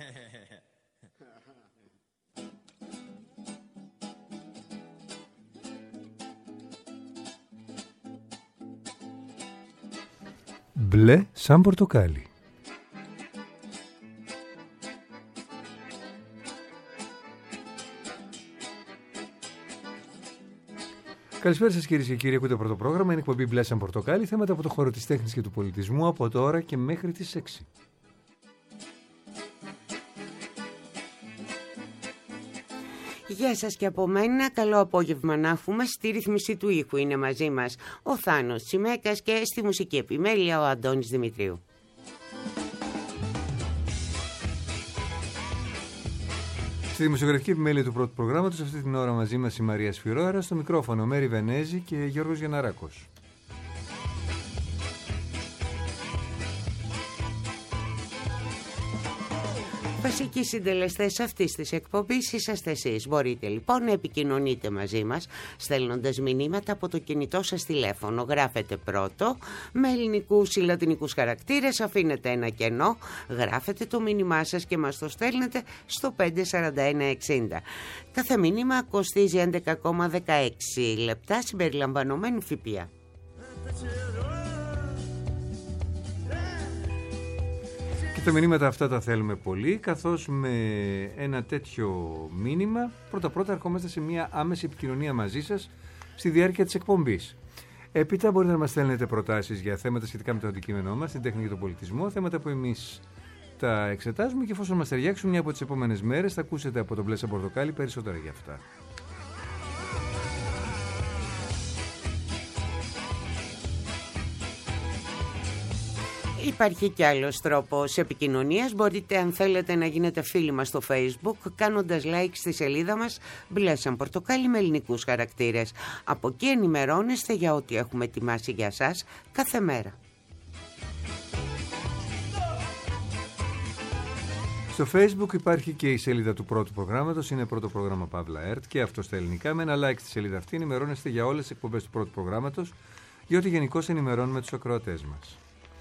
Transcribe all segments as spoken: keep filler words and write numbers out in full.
Μπλε σαν πορτοκάλι. Καλησπέρα σας κυρίες και κύριοι, ακούτε πρώτο πρόγραμμα, είναι εκπομπή Μπλε σαν πορτοκάλι, θέματα από το χώρο της τέχνης και του πολιτισμού από τώρα και μέχρι τις έξι. Γεια σας και από μένα, καλό απόγευμα να έχουμε. Στη ρύθμιση του ήχου είναι μαζί μας ο Θάνος Τσιμέκας και στη μουσική επιμέλεια ο Αντώνης Δημητρίου. Στη δημοσιογραφική επιμέλεια του πρώτου προγράμματος αυτή την ώρα μαζί μας η Μαρία Σφυρόαρα, στο μικρόφωνο Μέρη Βενέζη και Γιώργος Γιανναράκος. Βασικοί συντελεστές αυτής της εκπομπής είσαστε εσείς. Μπορείτε λοιπόν να επικοινωνείτε μαζί μας στέλνοντας μηνύματα από το κινητό σας τηλέφωνο. Γράφετε πρώτο με ελληνικούς ή λατινικούς χαρακτήρες, αφήνετε ένα κενό, γράφετε το μήνυμά σας και μας το στέλνετε στο πέντε σαράντα ένα εξήντα. Κάθε μήνυμα κοστίζει έντεκα κόμμα δεκαέξι λεπτά συμπεριλαμβανομένου ΦΠΑ. Τα μηνύματα αυτά τα θέλουμε πολύ, καθώς με ένα τέτοιο μήνυμα πρώτα-πρώτα ερχόμαστε σε μια άμεση επικοινωνία μαζί σας στη διάρκεια της εκπομπής. Έπειτα μπορείτε να μας στέλνετε προτάσεις για θέματα σχετικά με το αντικείμενό μας, την τέχνη και τον πολιτισμό, θέματα που εμείς τα εξετάζουμε και εφόσον μας ταιριάξουν μια από τις επόμενες μέρες θα ακούσετε από το Μπλε σαν πορτοκάλι περισσότερα για αυτά. Υπάρχει κι άλλος τρόπος επικοινωνίας. Μπορείτε, αν θέλετε, να γίνετε φίλοι μας στο Facebook κάνοντας like στη σελίδα μας Μπλε σαν πορτοκάλι με ελληνικούς χαρακτήρες. Από εκεί ενημερώνεστε για ό,τι έχουμε ετοιμάσει για σας κάθε μέρα. Στο Facebook υπάρχει και η σελίδα του πρώτου προγράμματος, είναι πρώτο πρόγραμμα Παύλα ΕΡΤ και αυτό στα ελληνικά. Με ένα like στη σελίδα αυτή ενημερώνεστε για όλες τις εκπομπές του πρώτου προγράμματος, για ό,τι γενικώς ενημερώνουμε τους ακροατές μας.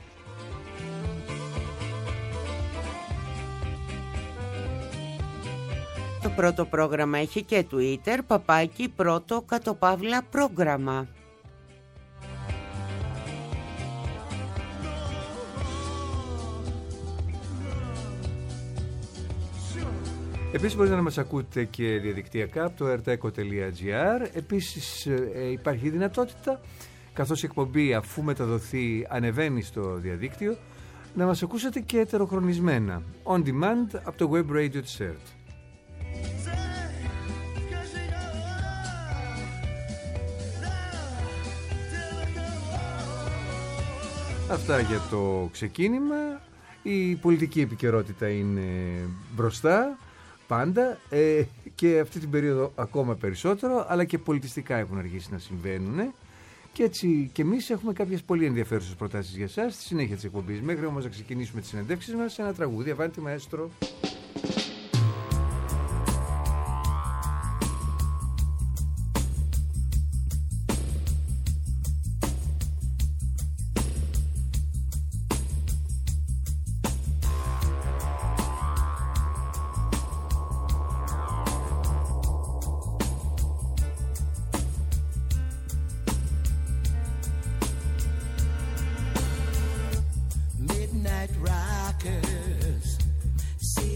Το πρώτο πρόγραμμα έχει και Twitter, παπάκι πρώτο κατοπαύλα πρόγραμμα. Επίσης μπορείτε να μας ακούτε και διαδικτυακά από το ερτέκο τελεία τζι άρ. Επίσης ε, υπάρχει δυνατότητα, καθώς η εκπομπή αφού μεταδοθεί ανεβαίνει στο διαδίκτυο, να μας ακούσετε και ετεροχρονισμένα, on demand από το web radio της ΕΡΤ. Αυτά για το ξεκίνημα. Η πολιτική επικαιρότητα είναι μπροστά πάντα ε, και αυτή την περίοδο ακόμα περισσότερο, αλλά και πολιτιστικά έχουν αργήσει να συμβαίνουν και έτσι και εμείς έχουμε κάποιες πολύ ενδιαφέρουσες προτάσεις για εσάς στη συνέχεια της εκπομπής. Μέχρι όμως να ξεκινήσουμε τις συνεντεύξεις μας σε ένα τραγούδι. Αβάντι μαέστρο. Rockers, see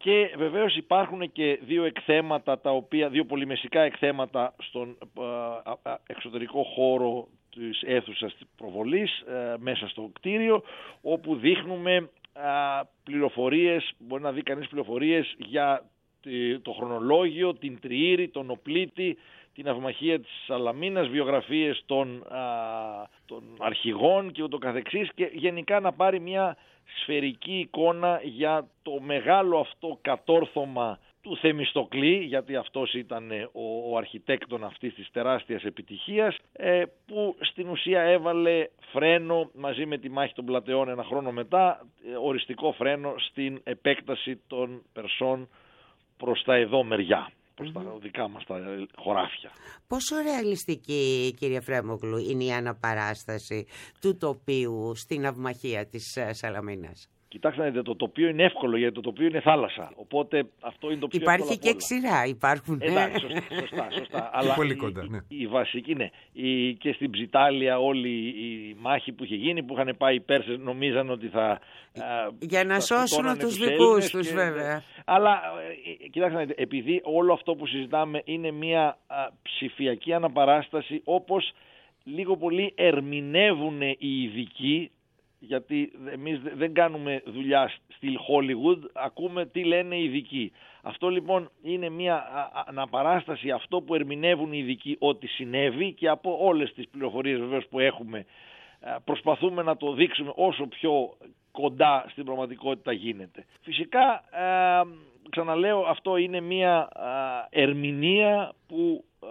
Και βεβαίως υπάρχουν και δύο εκθέματα, τα οποία, δύο πολυμεσικά εκθέματα στον εξωτερικό χώρο της αίθουσας προβολής, μέσα στο κτίριο, όπου δείχνουμε πληροφορίες, μπορεί να δει κανείς πληροφορίες για το χρονολόγιο, την τριήρη, τον οπλίτη, την ναυμαχία της Σαλαμίνας, βιογραφίες των, α, των αρχηγών και ούτω καθεξής, και γενικά να πάρει μια σφαιρική εικόνα για το μεγάλο αυτό κατόρθωμα του Θεμιστοκλή, γιατί αυτός ήταν ο, ο αρχιτέκτον αυτής της τεράστιας επιτυχίας, ε, που στην ουσία έβαλε φρένο μαζί με τη μάχη των Πλατεών ένα χρόνο μετά, ε, οριστικό φρένο στην επέκταση των Περσών προς τα εδώ μεριά, προς τα δικά μας τα χωράφια. Πόσο ρεαλιστική, κύριε Φρέμογλου, είναι η αναπαράσταση του τοπίου στην ναυμαχία της Σαλαμίνας? Κοιτάξτε, το τοπίο είναι εύκολο, γιατί το τοπίο είναι θάλασσα. Οπότε αυτό είναι το πιο εύκολο. Υπάρχει και ξηρά, υπάρχουν. Εντάξει, σωστά, σωστά, σωστά. Αλλά πολύ κοντά, ναι. η, η βασική, ναι. Η, και στην Ψιτάλια όλη η μάχη που είχε γίνει, που είχαν πάει οι Πέρσες, νομίζαν ότι θα... Για να θα σώσουν τους δικούς τους, και, βέβαια. Αλλά, κοιτάξτε, επειδή όλο αυτό που συζητάμε είναι μια α, ψηφιακή αναπαράσταση, όπως λίγο πολύ ερμηνεύουν οι ειδικοί, γιατί εμείς δεν κάνουμε δουλειά στυλ Hollywood, ακούμε τι λένε οι ειδικοί. Αυτό λοιπόν είναι μια αναπαράσταση, αυτό που ερμηνεύουν οι ειδικοί ότι συνέβη, και από όλες τις πληροφορίες βεβαίως που έχουμε προσπαθούμε να το δείξουμε όσο πιο κοντά στην πραγματικότητα γίνεται. Φυσικά, ε, ξαναλέω, αυτό είναι μια ε, ερμηνεία που ε,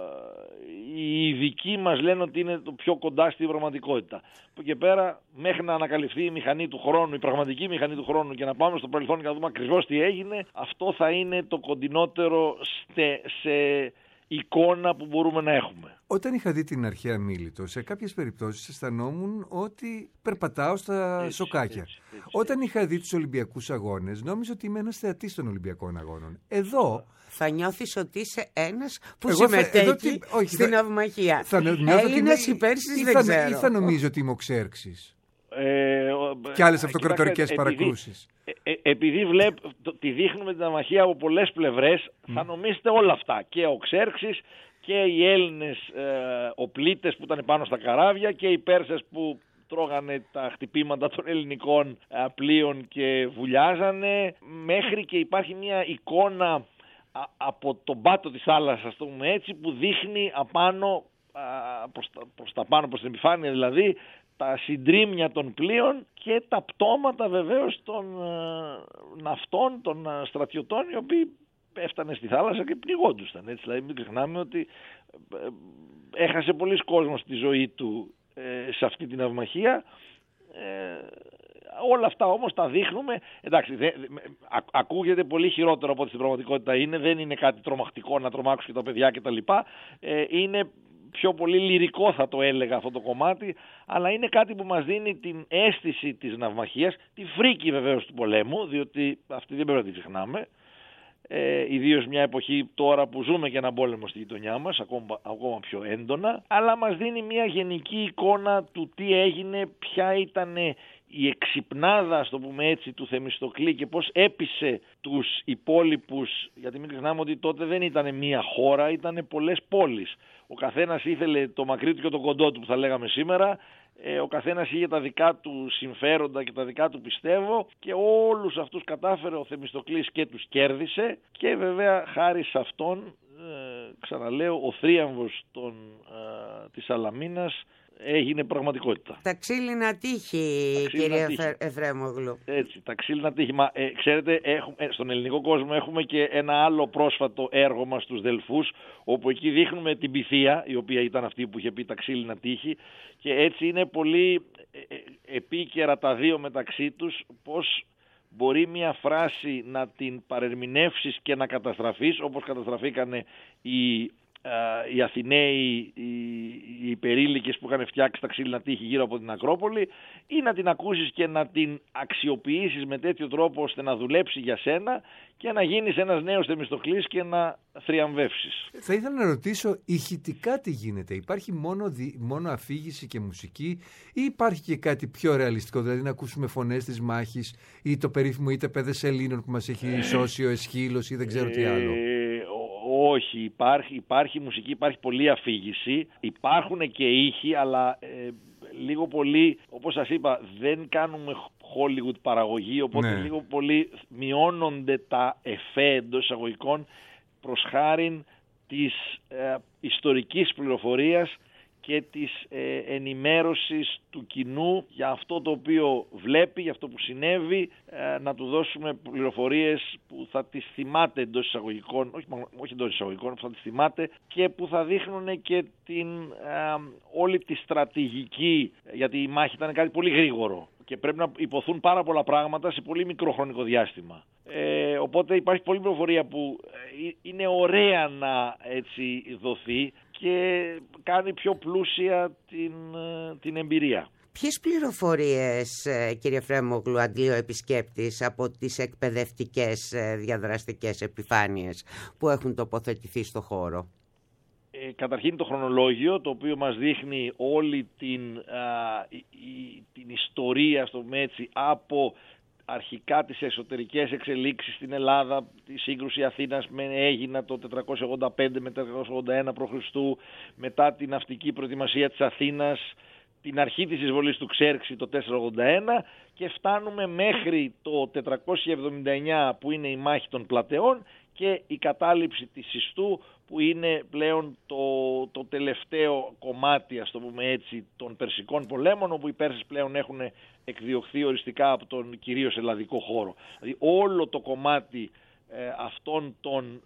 οι ειδικοί μας λένε ότι είναι το πιο κοντά στην πραγματικότητα. Από και πέρα, μέχρι να ανακαλυφθεί η μηχανή του χρόνου, η πραγματική μηχανή του χρόνου, και να πάμε στο παρελθόν και να δούμε ακριβώς τι έγινε, αυτό θα είναι το κοντινότερο σε, σε εικόνα που μπορούμε να έχουμε. Όταν είχα δει την αρχαία Μίλητο, σε κάποιες περιπτώσεις αισθανόμουν ότι περπατάω στα έτσι, σοκάκια. Έτσι, έτσι, Όταν έτσι. είχα δει τους Ολυμπιακούς Αγώνες, νόμιζα ότι είμαι ένας θεατής των Ολυμπιακών Αγώνων. Εδώ... Θα νιώθεις ότι είσαι ένας που εγώ συμμετέχει θα, τι, όχι, στην ναυμαχία. Έλληνας ή Πέρσης δεν ξέρω. Ή θα νομίζω ότι είμαι ο Ξέρξης. Ε, και άλλες αυτοκρατορικές παρακρούσεις. Ε, ε, επειδή βλέπ, το, τη δείχνουμε την ναυμαχία από πολλές πλευρές, mm. θα νομίζετε όλα αυτά. Και ο Ξέρξης και οι Έλληνες ε, οπλίτες που ήταν πάνω στα καράβια και οι Πέρσες που τρώγανε τα χτυπήματα των ελληνικών ε, πλοίων και βουλιάζανε, μέχρι και υπάρχει μια εικόνα α, από τον πάτο της θάλασσας, το πούμε έτσι, που δείχνει απάνω, α, προς, τα, προς τα πάνω, προς την επιφάνεια δηλαδή, τα συντρίμμια των πλοίων και τα πτώματα βεβαίως των ε, ναυτών, των ε, στρατιωτών, οι οποίοι έφτανε στη θάλασσα και πνιγόντουσαν. Έτσι, δηλαδή μην ξεχνάμε ότι ε, έχασε πολλοί κόσμος τη ζωή του ε, σε αυτή την ναυμαχία. Ε, όλα αυτά όμως τα δείχνουμε. Εντάξει, δε, α, ακούγεται πολύ χειρότερο από ό,τι στην πραγματικότητα είναι. Δεν είναι κάτι τρομακτικό να τρομάξουν και τα παιδιά κτλ. Ε, είναι πιο πολύ λυρικό, θα το έλεγα, αυτό το κομμάτι, αλλά είναι κάτι που μας δίνει την αίσθηση της ναυμαχίας, τη φρίκη βεβαίως του πολέμου, διότι αυτή δεν πρέπει να την ξεχνάμε, ε, ιδίως μια εποχή τώρα που ζούμε και έναν πόλεμο στη γειτονιά μας, ακόμα, ακόμα πιο έντονα, αλλά μας δίνει μια γενική εικόνα του τι έγινε, ποια ήταν η εξυπνάδα, ας το πούμε έτσι, του Θεμιστοκλή και πώς έπεισε τους υπόλοιπους, γιατί μην ξεχνάμε ότι τότε δεν ήταν μία χώρα, ήταν πολλές πόλεις. Ο καθένας ήθελε το μακρύ του και το κοντό του που θα λέγαμε σήμερα, ε, ο καθένας είχε τα δικά του συμφέροντα και τα δικά του πιστεύω, και όλους αυτούς κατάφερε ο Θεμιστοκλής και τους κέρδισε, και βέβαια χάρη σε αυτόν, ε, ξαναλέω, ο θρίαμβος των, ε, της Σαλαμίνας έγινε πραγματικότητα. Τα ξύλινα τείχη, κύριε Εφρέμογλου. Έτσι, τα ξύλινα τείχη. Μα, ε, ξέρετε, έχουμε, στον ελληνικό κόσμο έχουμε και ένα άλλο πρόσφατο έργο μας στους Δελφούς, όπου εκεί δείχνουμε την Πυθία, η οποία ήταν αυτή που είχε πει τα ξύλινα τείχη, και έτσι είναι πολύ ε, ε, επίκαιρα τα δύο μεταξύ τους, πώς μπορεί μια φράση να την παρερμηνεύσεις και να καταστραφείς, όπως καταστραφήκανε οι ε, οι Αθηναίοι, οι, οι υπερήλικες που είχαν φτιάξει τα ξύλινα τείχη γύρω από την Ακρόπολη, ή να την ακούσεις και να την αξιοποιήσεις με τέτοιο τρόπο ώστε να δουλέψει για σένα και να γίνεις ένας νέος Θεμιστοκλής και να θριαμβεύσεις. Θα ήθελα να ρωτήσω, ηχητικά τι γίνεται? Υπάρχει μόνο, δι, μόνο αφήγηση και μουσική, ή υπάρχει και κάτι πιο ρεαλιστικό, δηλαδή να ακούσουμε φωνές της μάχης ή το περίφημο είτε παιδες Ελλήνων που μας έχει σώσει ο Εσχύλος ή δεν ξέρω τι άλλο? Ε, όχι, υπάρχει, υπάρχει μουσική, υπάρχει πολλή αφήγηση, υπάρχουν και ήχοι, αλλά ε, λίγο πολύ, όπως σας είπα, δεν κάνουμε Hollywood παραγωγή, οπότε ναι. λίγο πολύ μειώνονται τα εφέ εντός εισαγωγικών προς χάριν της ε, ιστορικής πληροφορίας και της ε, ενημέρωσης του κοινού για αυτό το οποίο βλέπει, για αυτό που συνέβη, ε, να του δώσουμε πληροφορίες που θα τις θυμάται εντός εισαγωγικών, όχι, όχι εντός εισαγωγικών, που θα τις θυμάται και που θα δείχνουν και την, ε, όλη τη στρατηγική, γιατί η μάχη ήταν κάτι πολύ γρήγορο και πρέπει να υποθούν πάρα πολλά πράγματα σε πολύ μικρό χρονικό διάστημα. Ε, οπότε υπάρχει πολλή πληροφορία που ε, είναι ωραία να έτσι δοθεί και κάνει πιο πλούσια την, την εμπειρία. Ποιες πληροφορίες, κύριε Φρέμογλου, αντλεί ο επισκέπτης από τις εκπαιδευτικές διαδραστικές επιφάνειες που έχουν τοποθετηθεί στο χώρο? Ε, καταρχήν το χρονολόγιο, το οποίο μας δείχνει όλη την, α, η, η, την ιστορία, στο έτσι, από αρχικά τις εσωτερικές εξελίξεις στην Ελλάδα, τη σύγκρουση Αθήνας με Αίγινα το τετρακόσια ογδόντα πέντε με τετρακόσια ογδόντα ένα προ Χριστού, μετά την ναυτική προετοιμασία της Αθήνας, την αρχή της εισβολής του Ξέρξη το τετρακόσια ογδόντα ένα και φτάνουμε μέχρι το τετρακόσια εβδομήντα εννιά που είναι η μάχη των Πλατεών και η κατάληψη της Ιστού που είναι πλέον το, το τελευταίο κομμάτι, ας το πούμε έτσι, των Περσικών πολέμων, όπου οι Πέρσες πλέον έχουν εκδιωχθεί οριστικά από τον κυρίως ελλαδικό χώρο. Δηλαδή όλο το κομμάτι ε, αυτών των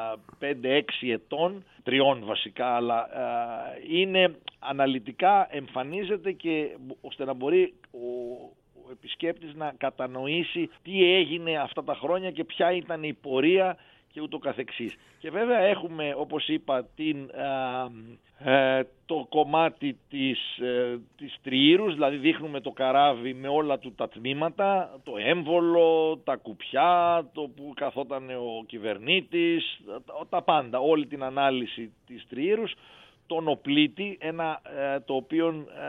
πέντε έξι ετών, τριών βασικά, αλλά α, είναι αναλυτικά εμφανίζεται και ώστε να μπορεί ο, ο επισκέπτης να κατανοήσει τι έγινε αυτά τα χρόνια και ποια ήταν η πορεία και ούτω καθεξής. Και βέβαια έχουμε, όπως είπα, την, α, ε, το κομμάτι της, ε, της τριήρους, δηλαδή δείχνουμε το καράβι με όλα του τα τμήματα, το έμβολο, τα κουπιά, το που καθόταν ο κυβερνήτης, τα, τα πάντα, όλη την ανάλυση της τριήρους, τον οπλίτη, ένα ε, το οποίο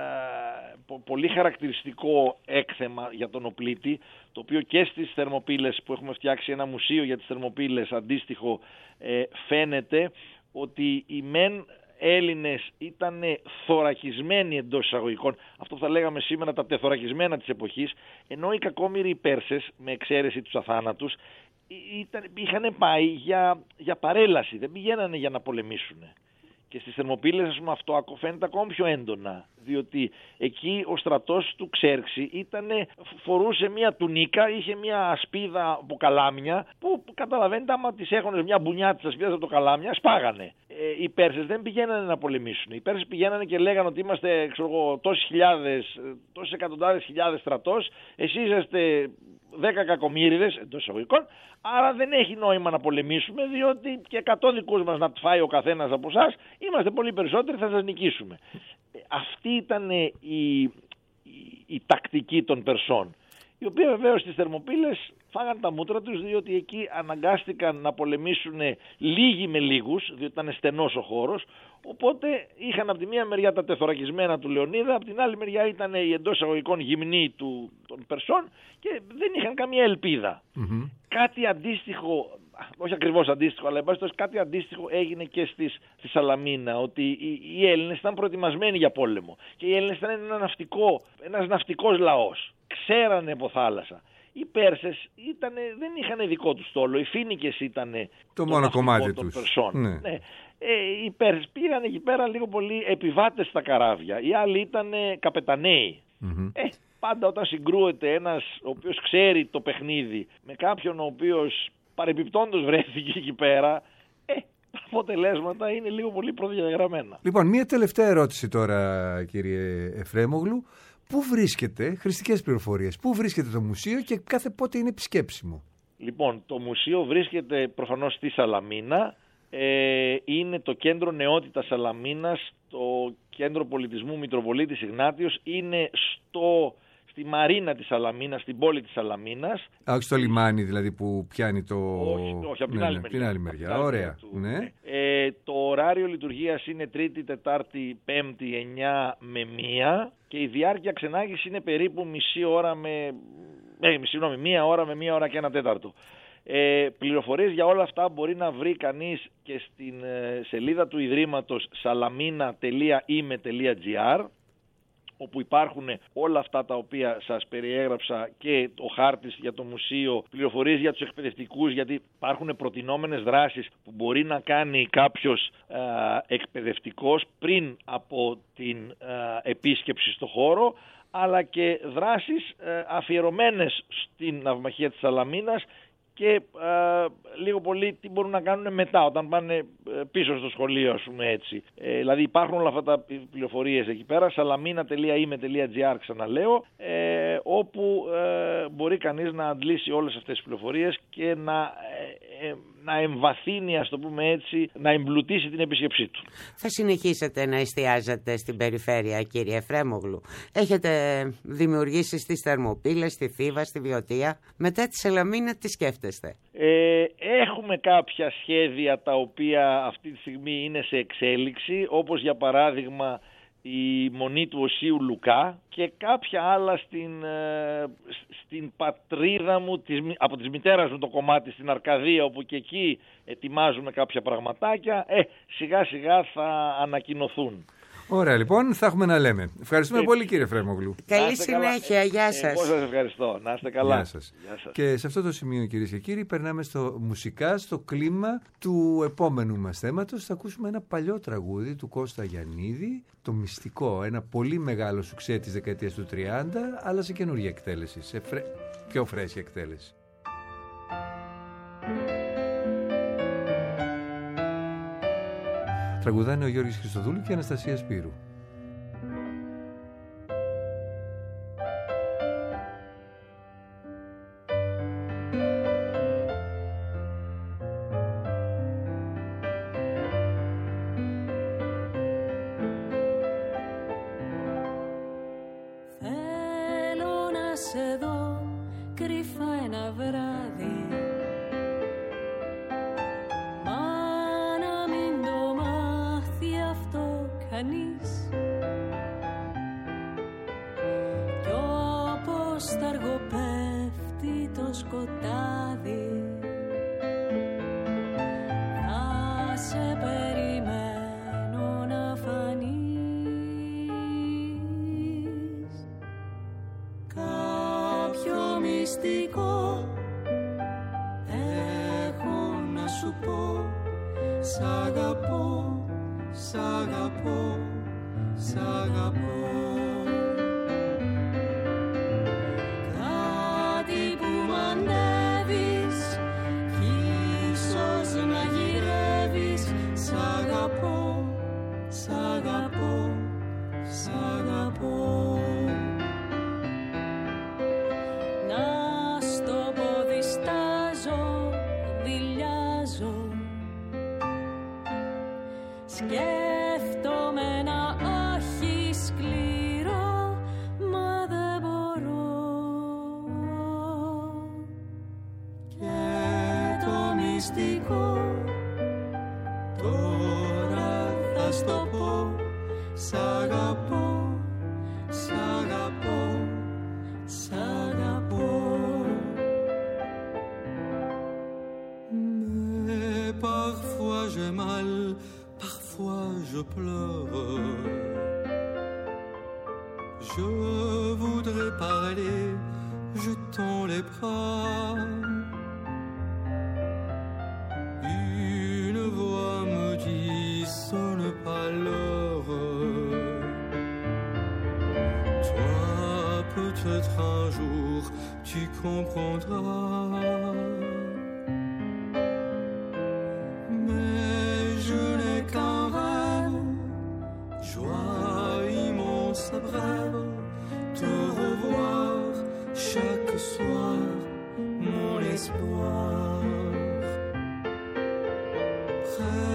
ε, πο, πολύ χαρακτηριστικό έκθεμα για τον οπλίτη, το οποίο και στις Θερμοπύλες που έχουμε φτιάξει ένα μουσείο για τις Θερμοπύλες αντίστοιχο, ε, φαίνεται ότι οι μεν Έλληνες ήταν θωρακισμένοι εντός εισαγωγικών, αυτό που θα λέγαμε σήμερα τα τεθωρακισμένα της εποχής, ενώ οι κακόμοιροι Πέρσες, με εξαίρεση τους αθάνατους, ήταν, είχαν πάει για, για παρέλαση, δεν πηγαίνανε για να πολεμήσουν. Και στις Θερμοπύλες, ας πούμε, αυτό φαίνεται ακόμη πιο έντονα, διότι εκεί ο στρατός του Ξέρξη ήτανε, φορούσε μια τουνίκα, είχε μια ασπίδα από καλάμια, που καταλαβαίνετε άμα τις έχωνες μια μπουνιά της ασπίδας από το καλάμια, σπάγανε. Ε, οι Πέρσες δεν πηγαίνανε να πολεμήσουν. Οι Πέρσες πηγαίνανε και λέγανε ότι είμαστε, ξέρω εγώ, τόσες χιλιάδες, τόσες εκατοντάδες χιλιάδες στρατός, εσείς είστε δέκα κακομοίριδες εντός εισαγωγικών, άρα δεν έχει νόημα να πολεμήσουμε, διότι και εκατό δικούς μας να φάει ο καθένας από εσάς, είμαστε πολύ περισσότεροι, θα σας νικήσουμε. Αυτή ήταν η, η, η τακτική των Περσών, οι οποίοι βεβαίως στις Θερμοπύλες φάγαν τα μούτρα τους, διότι εκεί αναγκάστηκαν να πολεμήσουν λίγοι με λίγους, διότι ήταν στενός ο χώρος, οπότε είχαν από τη μία μεριά τα τεθωρακισμένα του Λεωνίδα, από την άλλη μεριά ήταν οι εντός εισαγωγικών γυμνοί του, των Περσών και δεν είχαν καμία ελπίδα. Mm-hmm. Κάτι αντίστοιχο, όχι ακριβώς αντίστοιχο, αλλά εμπάσχετος κάτι αντίστοιχο έγινε και στις, στη Σαλαμίνα, ότι οι, οι Έλληνες ήταν προετοιμασμένοι για πόλεμο και οι Έλληνες ήταν ένα ναυτικό, ένας ναυτικός λαός, ξέρανε από θάλασσα. Οι Πέρσες ήτανε, δεν είχαν δικό τους στόλο, οι Φοίνικες ήταν το μόνο κομμάτι των τους. Περσών. Ναι. Ναι. Ε, οι Πέρσες πήγαν εκεί πέρα λίγο πολύ επιβάτες στα καράβια, οι άλλοι ήταν καπεταναίοι. Mm-hmm. Ε, πάντα όταν συγκρούεται ένας ο οποίος ξέρει το παιχνίδι με κάποιον ο οποίος παρεμπιπτόντως βρέθηκε εκεί πέρα, ε, τα αποτελέσματα είναι λίγο πολύ προδιαγραμμένα. Λοιπόν, μία τελευταία ερώτηση τώρα, κύριε Εφρέμογλου. Πού βρίσκεται, χρηστικές πληροφορίες, πού βρίσκεται το μουσείο και κάθε πότε είναι επισκέψιμο? Λοιπόν, το μουσείο βρίσκεται προφανώς στη Σαλαμίνα, Ε, είναι το κέντρο νεότητας Σαλαμίνας, το κέντρο πολιτισμού Μητροπολίτης Ιγνάτιος, είναι στο... στη μαρίνα της Σαλαμίνας, στην πόλη της Σαλαμίνας. Α, όχι στο λιμάνι δηλαδή που πιάνει το... Όχι, όχι από την ναι, άλλη ναι, μεριά. την άλλη μεριά. Ωραία. Του... Ναι. Ε, το ωράριο λειτουργίας είναι Τρίτη, Τετάρτη, Πέμπτη, εννιά με μία και η διάρκεια ξενάγησης είναι περίπου μισή ώρα με... Ε, μισή, νόμι, μία ώρα με μία ώρα και ένα τέταρτο. Ε, πληροφορίες για όλα αυτά μπορεί να βρει κανείς και στην ε, σελίδα του Ιδρύματος salamina τελεία i m e τελεία g r, όπου υπάρχουν όλα αυτά τα οποία σας περιέγραψα και ο χάρτης για το μουσείο, πληροφορίες για τους εκπαιδευτικούς, γιατί υπάρχουν προτινόμενες δράσεις που μπορεί να κάνει κάποιος ε, εκπαιδευτικός πριν από την ε, επίσκεψη στο χώρο, αλλά και δράσεις ε, αφιερωμένες στην ναυμαχία της Σαλαμίνας και ε, λίγο πολύ τι μπορούν να κάνουν μετά όταν πάνε ε, πίσω στο σχολείο, ας πούμε έτσι. Ε, δηλαδή υπάρχουν όλα αυτά τα πληροφορίες εκεί πέρα, salamina τελεία i m e τελεία g r ξαναλέω, ε, όπου ε, μπορεί κανείς να αντλήσει όλες αυτές τις πληροφορίες και να, ε, ε, να εμβαθύνει, ας το πούμε έτσι, να εμπλουτίσει την επίσκεψή του. Θα συνεχίσετε να εστιάζετε στην περιφέρεια, κύριε Εφρέμογλου? Έχετε δημιουργήσει στις Θερμοπύλες, στη Θήβα, στη Βιωτία. Μετά τη Σαλαμίνα τι σκέφτεστε? Ε, έχουμε κάποια σχέδια τα οποία αυτή τη στιγμή είναι σε εξέλιξη, όπως για παράδειγμα η Μονή του Οσίου Λουκά και κάποια άλλα στην, ε, στην πατρίδα μου, της, από της μητέρας μου το κομμάτι, στην Αρκαδία, όπου και εκεί ετοιμάζουμε κάποια πραγματάκια. Ε, σιγά σιγά θα ανακοινωθούν. Ωραία, λοιπόν, θα έχουμε να λέμε. Ευχαριστούμε ε, πολύ, κύριε Φρέμογλου. Καλή συνέχεια, καλά. Γεια σας. Εγώ σας ευχαριστώ. Να είστε καλά. Γεια σας. Γεια σας. Και σε αυτό το σημείο, κυρίες και κύριοι, περνάμε στο μουσικά, στο κλίμα του επόμενου μας θέματος. Θα ακούσουμε ένα παλιό τραγούδι του Κώστα Γιαννίδη, το Μυστικό. Ένα πολύ μεγάλο σουξέ της δεκαετίας του τριάντα, αλλά σε καινούργια εκτέλεση, σε φρέ... πιο φρέσκια εκτέλεση. Τραγουδάνε ο Γιώργης Χριστοδούλου και η Αναστασία Σπύρου. Θέλω να σε δω κρυφά ένα βράδυ, κανείς, κι όπως θα αργοπέφτει το σκοτάδι θα σε περιμένω να φανείς. Κάποιο μυστικό έχω να σου πω, σ' αγαπώ, σ' αγαπώ, σ' αγαπώ. Κάτι που μαντεύεις κι ίσως να γυρεύεις, σ' αγαπώ, σ' αγαπώ, σ' αγαπώ. Να στο πω διστάζω, δειλιάζω, σκέφτομαι ένα όχι σκληρό, μα δεν μπορώ. Και το μυστικό τώρα θα στο πω, σ' αγαπώ, σ' αγαπώ, σ' αγαπώ. Mais parfois j'ai mal, parfois je pleure. Je voudrais parler, je tends les bras. Une voix me dit, sonne pas l'heure. Toi, peut-être un jour, tu comprendras. Mais je n'ai qu'un rêve, joie immense et brève, te revoir chaque soir, mon espoir. Près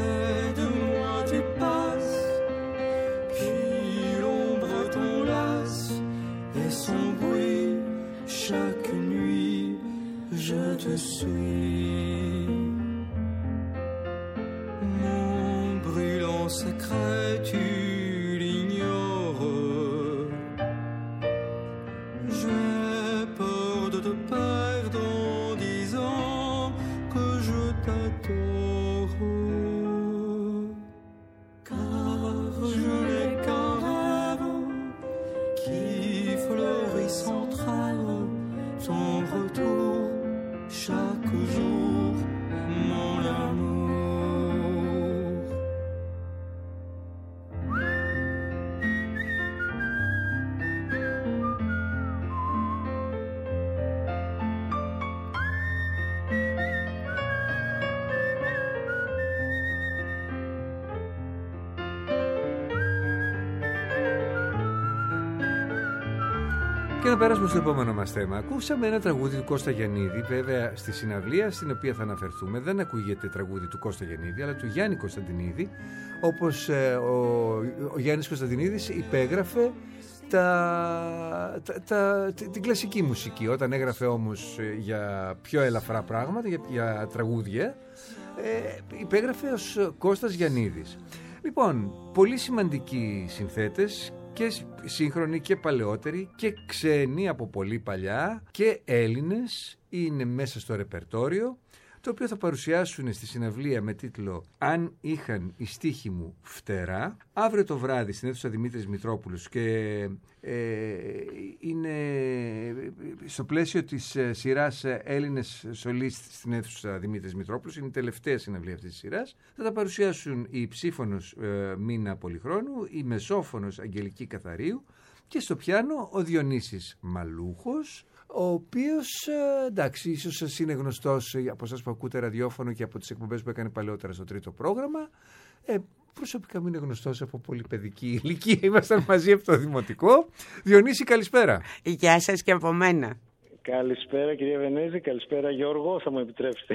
te suis. Mon brûlant secret, tu l'ignores. J'ai peur de te perdre en disant que je t'adore. Car je n'ai qu'un rêve qui fleurit sans trêve, ton retour chaque jour, mon amour. Και να περάσουμε στο επόμενο μας θέμα. Ακούσαμε ένα τραγούδι του Κώστα Γιαννίδη, βέβαια στη συναυλία στην οποία θα αναφερθούμε. Δεν ακούγεται τραγούδι του Κώστα Γιαννίδη, αλλά του Γιάννη Κωνσταντινίδη, όπως ε, ο, ο Γιάννης Κωνσταντινίδης υπέγραφε τα, τα, τα, την κλασική μουσική. Όταν έγραφε όμως για πιο ελαφρά πράγματα, για, για τραγούδια, ε, υπέγραφε ως Κώστας Γιαννίδης. Λοιπόν, πολύ σημαντικοί συνθέτες, και σύγχρονοι και παλαιότεροι και ξένοι από πολύ παλιά και Έλληνες είναι μέσα στο ρεπερτόριο, το οποίο θα παρουσιάσουν στη συναυλία με τίτλο «Αν είχαν οι στίχοι μου φτερά», αύριο το βράδυ στην αίθουσα Δημήτρης Μητρόπουλος, και ε, είναι στο πλαίσιο της σειράς Έλληνες Σολίστ στην αίθουσα Δημήτρης Μητρόπουλος. Είναι η τελευταία συναυλία αυτής της σειράς. Θα τα παρουσιάσουν η ψήφωνος ε, Μίνα Πολυχρόνου, η μεσόφωνος Αγγελική Καθαρίου και στο πιάνο ο Διονύσης Μαλούχος, ο οποίος, εντάξει, ίσως σας είναι γνωστός από εσάς που ακούτε ραδιόφωνο και από τις εκπομπές που έκανε παλαιότερα στο τρίτο πρόγραμμα. Ε, προσωπικά μου είναι γνωστός από πολύ παιδική ηλικία. Ήμασταν μαζί από το δημοτικό. Διονύση, καλησπέρα. Γεια σας και από μένα. Καλησπέρα κυρία Βενέζη, καλησπέρα Γιώργο, θα μου επιτρέψετε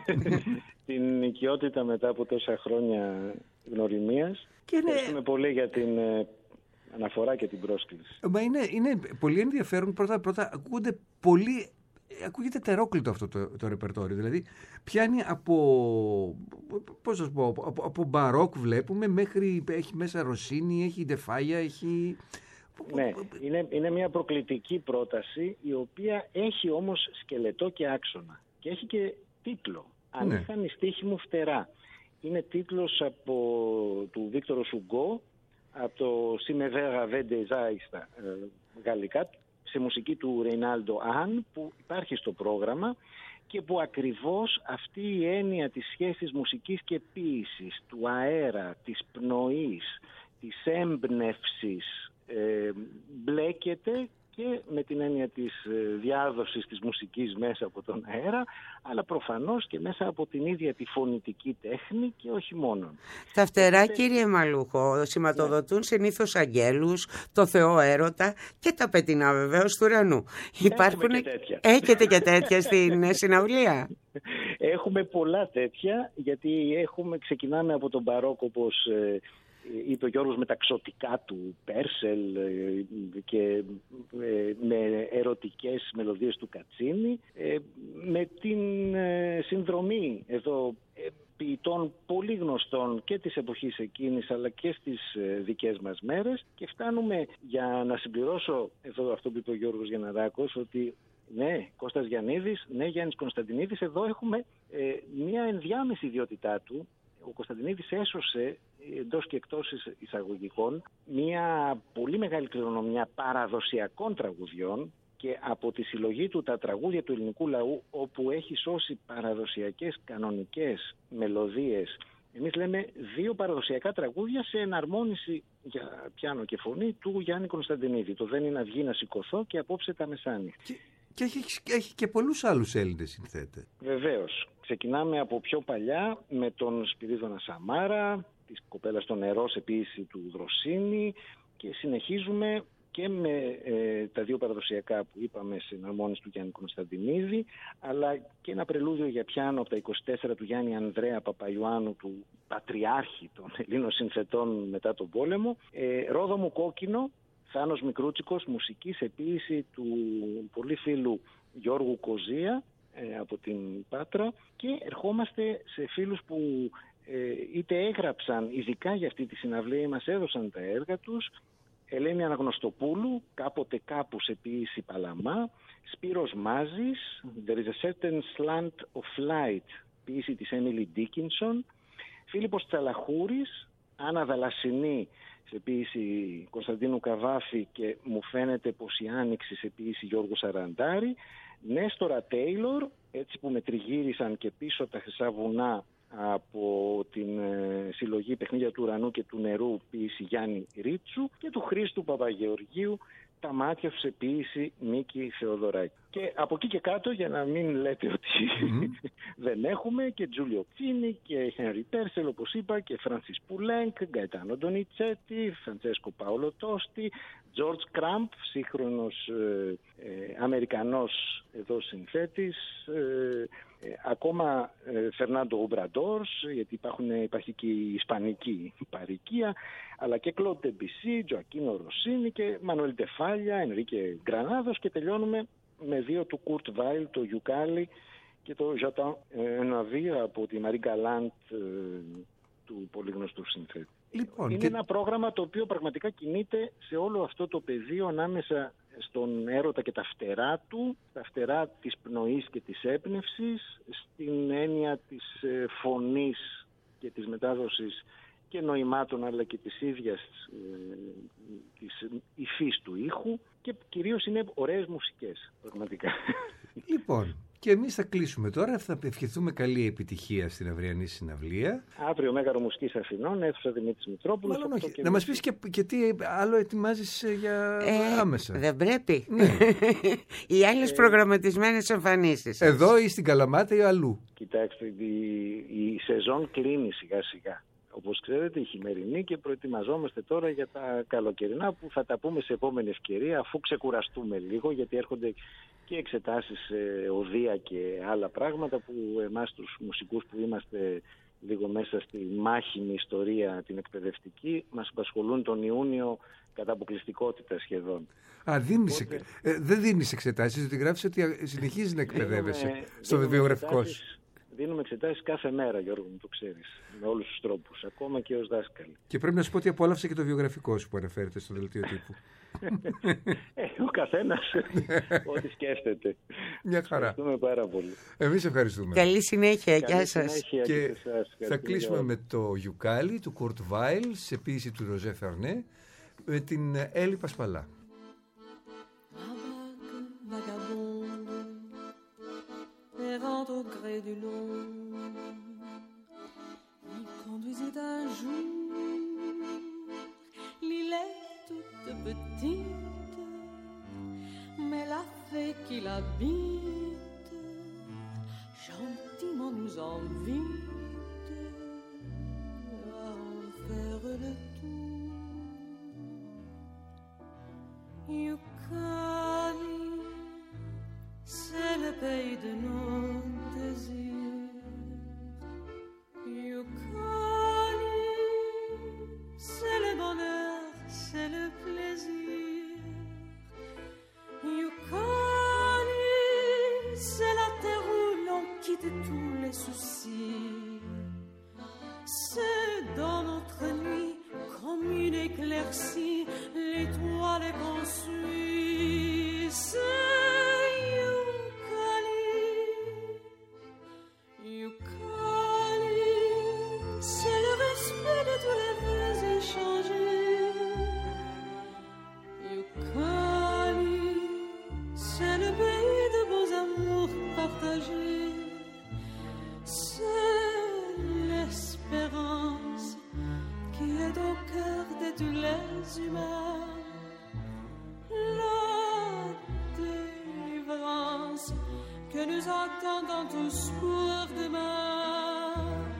την οικειότητα μετά από τόσα χρόνια γνωριμίας. Και ναι. Ευχαριστούμε πολύ για την αναφορά και την πρόσκληση. Μα είναι, είναι πολύ ενδιαφέρον. Πρώτα, πρώτα ακούγονται πολύ, ακούγεται τερόκλητο αυτό το, το ρεπερτόριο. Δηλαδή πιάνει από, πώς σας πω, από, από μπαρόκ βλέπουμε μέχρι, έχει μέσα Ροσίνη, έχει Ντεφάγια, έχει... Ναι, είναι, είναι μια προκλητική πρόταση, η οποία έχει όμως σκελετό και άξονα και έχει και τίτλο. Αν ναι. είχαν οι στίχοι μου φτερά. Είναι τίτλος από του Βίκτορο Σουγκό, από το Σιμεβέρα Βεντεζάι στα ε, γαλλικά, σε μουσική του Ρεϊνάλντο Αν, που υπάρχει στο πρόγραμμα και που ακριβώς αυτή η έννοια της σχέσης μουσικής και ποίησης, του αέρα, της πνοής, της έμπνευσης, ε, μπλέκεται και με την έννοια της διάδοσης της μουσικής μέσα από τον αέρα, αλλά προφανώς και μέσα από την ίδια τη φωνητική τέχνη και όχι μόνο. Τα φτερά, κύριε Μαλούχο, σηματοδοτούν yeah. συνήθως αγγέλους, το Θεό έρωτα και τα πετεινά βεβαίως του ουρανού. Υπάρχουν... Και τέτοια. Έχετε και τέτοια στην συναυλία? Έχουμε πολλά τέτοια, γιατί έχουμε, ξεκινάμε από τον μπαρόκο, όπως ε, είπε ο Γιώργος, με τα ξωτικά του Πέρσελ και με ερωτικές μελωδίες του Κατσίνη, με την συνδρομή εδώ ποιητών πολύ γνωστών και της εποχής εκείνης αλλά και στις δικές μας μέρες, και φτάνουμε, για να συμπληρώσω εδώ αυτό που είπε ο Γιώργος Γιανναράκος, ότι ναι, Κώστας Γιαννίδης, ναι, Γιάννης Κωνσταντινίδης, εδώ έχουμε ε, μια ενδιάμεση ιδιότητά του. Ο Κωνσταντινίδης έσωσε, εντός και εκτός εισαγωγικών, μια πολύ μεγάλη κληρονομιά παραδοσιακών τραγουδιών, και από τη συλλογή του τα τραγούδια του ελληνικού λαού, όπου έχει σώσει παραδοσιακές κανονικές μελωδίες. Εμείς λέμε δύο παραδοσιακά τραγούδια σε εναρμόνιση για πιάνο και φωνή του Γιάννη Κωνσταντινίδη. Το «Δεν είναι αυγή να σηκωθώ» και «Απόψε τα μεσάνυχτα». Και, και έχει, έχει και πολλούς άλλους Έλληνες συνθέτες. Βεβαίως. Ξεκινάμε από πιο παλιά με τον Σπυρίδωνα Σαμάρα, της κοπέλας στο νερό σε ποίηση του Δροσίνη, και συνεχίζουμε και με ε, τα δύο παραδοσιακά που είπαμε σε εναρμόνιση του Γιάννη Κωνσταντινίδη, αλλά και ένα πρελούδιο για πιάνο από τα είκοσι τέσσερα του Γιάννη Ανδρέα Παπαϊωάννου, του πατριάρχη των Ελλήνων συνθετών μετά τον πόλεμο. Ε, Ρόδο μου κόκκινο, Θάνος Μικρούτσικος, μουσική σε ποίηση του πολύ φίλου Γιώργου Κοζία, ε, από την Πάτρα, και ερχόμαστε σε φίλους που ε, είτε έγραψαν ειδικά για αυτή τη συναυλία ή μας έδωσαν τα έργα τους. Ελένη Αναγνωστοπούλου, κάποτε κάπου σε ποίηση Παλαμά. Σπύρος Μάζης, There is a certain slant of light, ποίηση της Emily Dickinson. Φίλιππος Τσαλαχούρης, Άννα Δαλασσινή, σε ποίηση Κωνσταντίνου Καβάφη και μου φαίνεται πως η Άνοιξη, σε ποίηση Γιώργου Σαραντάρη. Νέστορα Τέιλορ, έτσι που με τριγύρισαν και πίσω τα χρυσά βουνά, από την ε, συλλογή Παιχνίδια του Ουρανού και του Νερού, ποίηση Γιάννη Ρίτσου, και του Χρήστου Παπαγεωργίου, Τα μάτια του, σε ποίηση Μίκη Θεοδωράκη. Και από εκεί και κάτω, για να μην λέτε ότι mm-hmm. δεν έχουμε, και Τζούλιο Τσίνι και Χένρι Πέρσελ, όπως είπα, και Φρανσίς Πουλέγκ, Γκαϊτάνο Ντονιτσέτη, Φραντσέσκο Παόλο Τόστη, Τζόρτζ Κράμπ, σύγχρονος ε, ε, Αμερικανός εδώ συνθέτης, ε, ε, ακόμα ε, Φερνάντο Ουμπραντόρς, γιατί υπάρχουν, υπάρχει και η ισπανική παροικία, αλλά και Κλοντ Ντεμπισί, Τζοακίνο Ροσίνη και Μανουέλ Τεφάλια, Ενρίκε Γκρανάδος, και τελειώνουμε με δύο του Κουρτ Βάιλ, το Γιουκάλι και το J'attends un avis από τη Μαρί Γκαλάντ, ε, του πολύ γνωστού συνθέτη. Λοιπόν, είναι και... ένα πρόγραμμα το οποίο πραγματικά κινείται σε όλο αυτό το πεδίο ανάμεσα στον έρωτα και τα φτερά του, τα φτερά της πνοής και της έπνευσης, στην έννοια της ε, φωνής και της μετάδοσης και νοημάτων, αλλά και της ίδιας ε, της υφής του ήχου, και κυρίως είναι ωραίες μουσικές, πραγματικά. Λοιπόν, και εμείς θα κλείσουμε τώρα, θα ευχηθούμε καλή επιτυχία στην αυριανή συναυλία. Αύριο Μέγαρο Μουσικής Αθηνών, αίθουσα Δημήτρης Μητρόπουλος. Μάλλον όχι. Και... Να μας πεις και, και τι άλλο ετοιμάζεις για ε, άμεσα. Δεν πρέπει. Ναι. Οι άλλες ε... προγραμματισμένες εμφανίσεις. Εδώ ή στην Καλαμάτα ή αλλού. Κοιτάξτε, η, η σεζόν κλείνει σιγά σιγά. Όπως ξέρετε, η χειμερινή, και προετοιμαζόμαστε τώρα για τα καλοκαιρινά, που θα τα πούμε σε επόμενη ευκαιρία, αφού ξεκουραστούμε λίγο, γιατί έρχονται και εξετάσεις σε οδεία και άλλα πράγματα που εμάς τους μουσικούς που είμαστε λίγο μέσα στη μάχημη ιστορία την εκπαιδευτική, μας απασχολούν τον Ιούνιο κατά αποκλειστικότητα σχεδόν. Α, δίνεις, Οπότε... ε, δεν δίνεις εξετάσεις, διότι γράφεις ότι συνεχίζεις να εκπαιδεύεσαι δίνουμε, στο δίνουμε βιογραφικό σου. Δίνουμε εξετάσεις κάθε μέρα, Γιώργο μου, το ξέρεις, με όλους τους τρόπους, ακόμα και ως δάσκαλοι. Και πρέπει να σου πω ότι απόλαυσα και το βιογραφικό σου που αναφέρεται στο δελτίο τύπου. ε, ο καθένας ό,τι σκέφτεται. Μια χαρά. Ευχαριστούμε πάρα πολύ. Εμείς ευχαριστούμε. Καλή συνέχεια, Καλή γεια σας. Συνέχεια και και σας. θα κλείσουμε με το Γιουκάλι του Κουρτ Βάιλ, σε ποίηση του Ροζέ Φερνέ, με την Έλλη Πασπαλά. Errant au gré du long, il conduisait un jour Lilette toute petite, mais la fée qui l'habite gentiment nous invite à en faire le tour. Yucali, c'est le pays de nos désirs. Yucali, c'est le bonheur, c'est le plaisir. Yucali, c'est la terre où l'on quitte tous les soucis. C'est dans notre nuit, comme une éclaircie, l'étoile qu'on suit. C'est que nous attendons tous pour demain.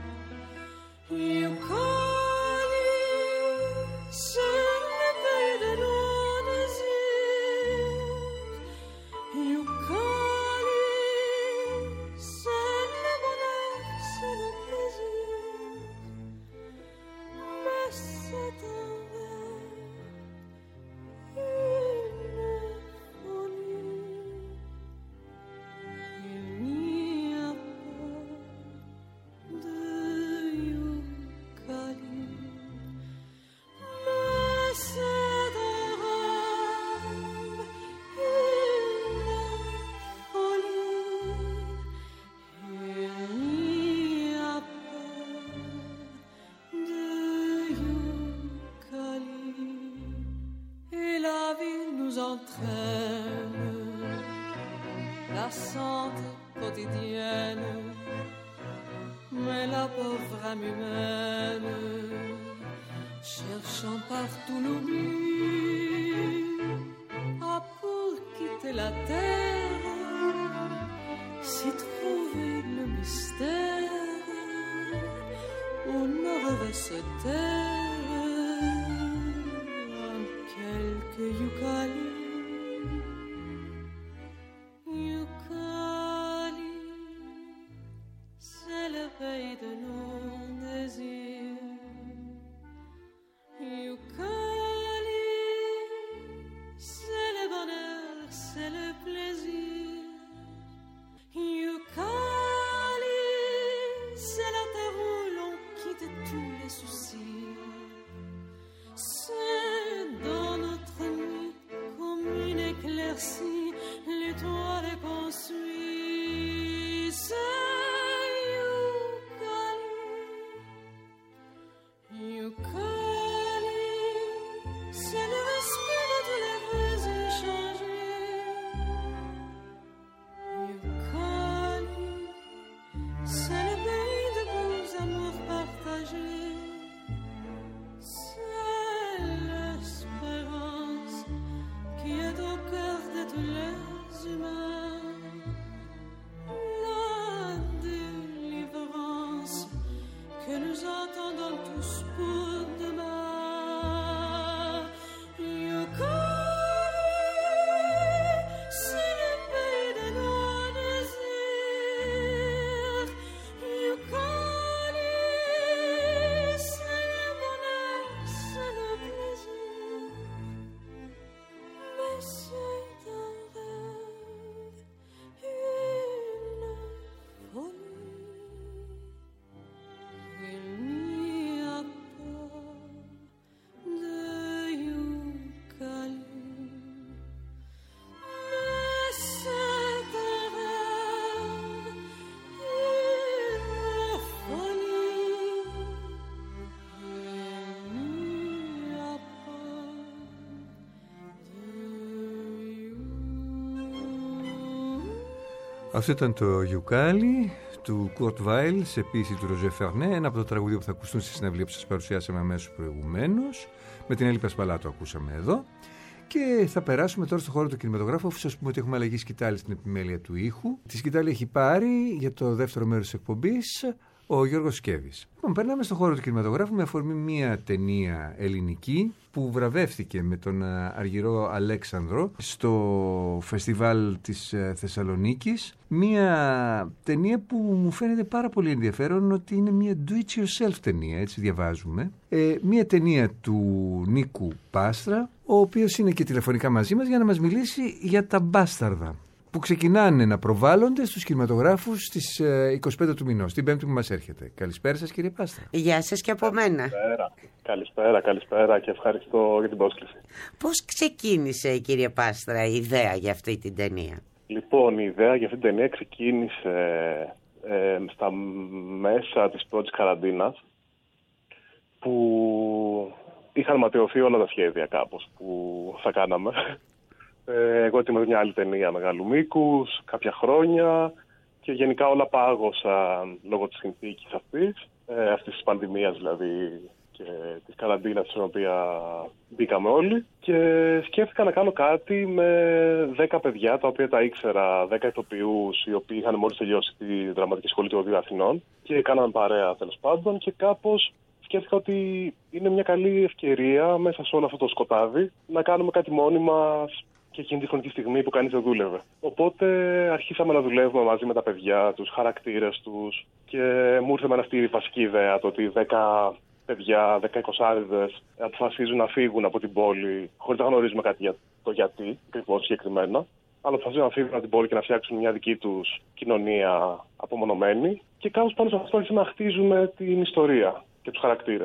Yucali, c'est le pays de nos désirs. Yucali, c'est le bonheur, c'est le plaisir. Mais c'est un rêve, une folie. Il n'y lassante quotidienne, mais la pauvre âme humaine, cherchant partout l'oubli, a pour quitter la terre, s'y trouver le mystère, où nos rêves se taire, en quelques yucalis. Yucali, c'est le pays de nos désirs. Yucali, c'est le bonheur, c'est le plaisir. Yucali, c'est la terre où l'on quitte tous les soucis. C'est dans notre nuit comme une éclaircie, l'étoile qu'on suit. C'est Yucali, Yucali, c'est le respect de tous les vœux échangés. Yucali, c'est le pays de beaux amours partagés. C'est l'espérance qui est au cœur de tous les humains, la délivrance que nous entendons tous pour demain. Yucali, c'est le pays de nos désirs. Yucali, c'est le bonheur, c'est le plaisir. Mais c'est un rêve, une folie. Il n'y a pas de Yucali. Mais c'est un rêve, une folie. Il n'y a pas de Yucali. Αυτό ήταν το Γιουκάλι του Kurt Weill σε ποίηση του Ροζέ Φερνέ, ένα από τα τραγούδια που θα ακουστούν στη συναυλία που σας παρουσιάσαμε αμέσως προηγουμένως. Με την Έλλη Πασπαλά το ακούσαμε εδώ. Και θα περάσουμε τώρα στο χώρο του κινηματογράφου, αφού σας πούμε ότι έχουμε αλλαγή σκητάλη στην επιμέλεια του ήχου. Τη σκητάλη έχει πάρει για το δεύτερο μέρος της εκπομπής ο Γιώργος Σκέβης. Λοιπόν, περνάμε στο χώρο του κινηματογράφου με αφορμή μια ταινία ελληνική που βραβεύτηκε με τον Αργυρό Αλέξανδρο στο φεστιβάλ της Θεσσαλονίκης. Μια ταινία που μου φαίνεται πάρα πολύ ενδιαφέρον ότι είναι μια do-it-yourself ταινία, έτσι διαβάζουμε. Ε, μια ταινία του Νίκου Πάστρα, ο οποίος είναι και τηλεφωνικά μαζί μας για να μας μιλήσει για τα μπάσταρδα που ξεκινάνε να προβάλλονται στους κινηματογράφους στις είκοσι πέντε του μηνός, την Πέμπτη που μας έρχεται. Καλησπέρα σας, κύριε Πάστρα. Γεια σας και από μένα. Καλησπέρα, καλησπέρα, καλησπέρα και ευχαριστώ για την πρόσκληση. Πώς ξεκίνησε, κύριε Πάστρα, η ιδέα για αυτή την ταινία? Λοιπόν, η ιδέα για αυτή την ταινία ξεκίνησε ε, στα μέσα της πρώτης καραντίνας, που είχαν ματαιωθεί όλα τα σχέδια κάπως που θα κάναμε. Εγώ ετοιμάζα μια άλλη ταινία μεγάλου μήκους, κάποια χρόνια, και γενικά όλα πάγωσαν λόγω της συνθήκης αυτής, ε, αυτής της πανδημίας δηλαδή και της καραντίνας στην οποία μπήκαμε όλοι, και σκέφτηκα να κάνω κάτι με δέκα παιδιά τα οποία τα ήξερα, δέκα ηθοποιούς οι οποίοι είχαν μόλις τελειώσει τη δραματική σχολή του Οδείου Αθηνών και κάναμε παρέα τέλος πάντων, και κάπως σκέφτηκα ότι είναι μια καλή ευκαιρία μέσα σε όλο αυτό το σκοτάδι να κάνουμε κάτι μόνοι μας και εκείνη τη χρονική στιγμή που κανείς δεν δούλευε. Οπότε αρχίσαμε να δουλεύουμε μαζί με τα παιδιά, τους χαρακτήρες τους, και μου ήρθε με αυτή η βασική ιδέα, το ότι δέκα παιδιά, δέκα εικοσάριδες αποφασίζουν να φύγουν από την πόλη χωρίς να γνωρίζουμε κάτι για το γιατί, ακριβώς συγκεκριμένα, αλλά αποφασίζουν να φύγουν από την πόλη και να φτιάξουν μια δική τους κοινωνία απομονωμένη, και κάπως πάνω σε αυτό αρχίσαμε να χτίζουμε την ιστορία και τους χαρακτήρες.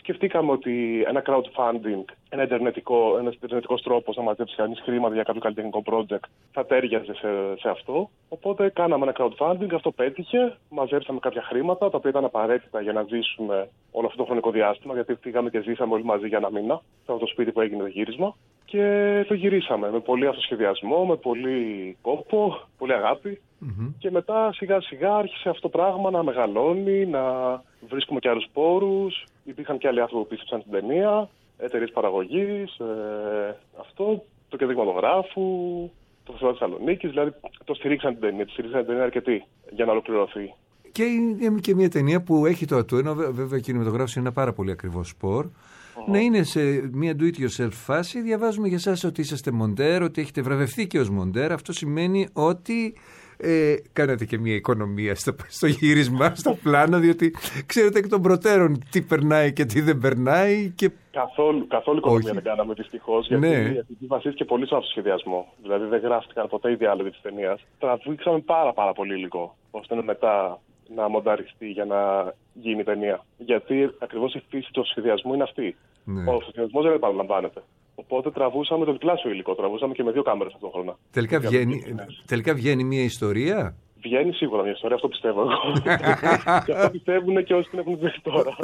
σκεφτήκαμε ότι ένα crowdfunding, ένα ιντερνετικό, ένας ιντερνετικός τρόπος να μαζέψει κανείς χρήματα για κάποιο καλλιτεχνικό project θα τέριαζε σε, σε αυτό. Οπότε κάναμε ένα crowdfunding, αυτό πέτυχε, μαζέψαμε κάποια χρήματα τα οποία ήταν απαραίτητα για να ζήσουμε όλο αυτό το χρονικό διάστημα, γιατί πήγαμε και ζήσαμε όλοι μαζί για ένα μήνα, από το σπίτι που έγινε το γύρισμα. Και το γυρίσαμε με πολύ αυτοσχεδιασμό, με πολύ κόπο, πολύ αγάπη. Mm-hmm. Και μετά σιγά σιγά άρχισε αυτό το πράγμα να μεγαλώνει, να βρίσκουμε και άλλους πόρους. Υπήρχαν και άλλοι άνθρωποι που πίστεψαν την ταινία, εταιρείες παραγωγής, ε, αυτό, το κέντρο κινηματογράφου, το Φεστιβάλ Θεσσαλονίκης. Δηλαδή το στηρίξαν την ταινία, τη στηρίξαν την ταινία αρκετή για να ολοκληρωθεί. Και είναι και μια ταινία που έχει το ατού, ενώ βέβαια ο κινηματογράφος είναι ένα πάρα πολύ ακριβό σπορ. Oh. Να είναι σε μια do-it-yourself φάση. Διαβάζουμε για εσάς ότι είσαστε μοντέρ, ότι έχετε βραβευτεί και ως μοντέρ. Αυτό σημαίνει ότι ε, κάνατε και μια οικονομία στο, στο γύρισμα, στο πλάνο, διότι ξέρετε εκ των προτέρων τι περνάει και τι δεν περνάει. Και... Καθόλου, καθόλου οικονομία δεν κάναμε δυστυχώς, γιατί, ναι. γιατί βασίστηκε πολύ στο αυτοσχεδιασμό. Δηλαδή δεν γράφτηκαν ποτέ οι διάλογοι της ταινίας. Τραβήξαμε πάρα, πάρα πολύ υλικό, ώστε μετά να μονταριστεί για να γίνει ταινία. Γιατί ακριβώς η φύση του σχεδιασμού είναι αυτή. Ναι. Ο σχεδιασμός δεν επαναλαμβάνεται. Οπότε τραβούσαμε το διπλάσιο υλικό. Τραβούσαμε και με δύο κάμερες ταυτόχρονα. Τελικά, βγαίνει, τελικά βγαίνει μια ιστορία. Βγαίνει σίγουρα μια ιστορία, αυτό πιστεύω εγώ. Και αυτό πιστεύουν και όσοι την έχουν δει τώρα.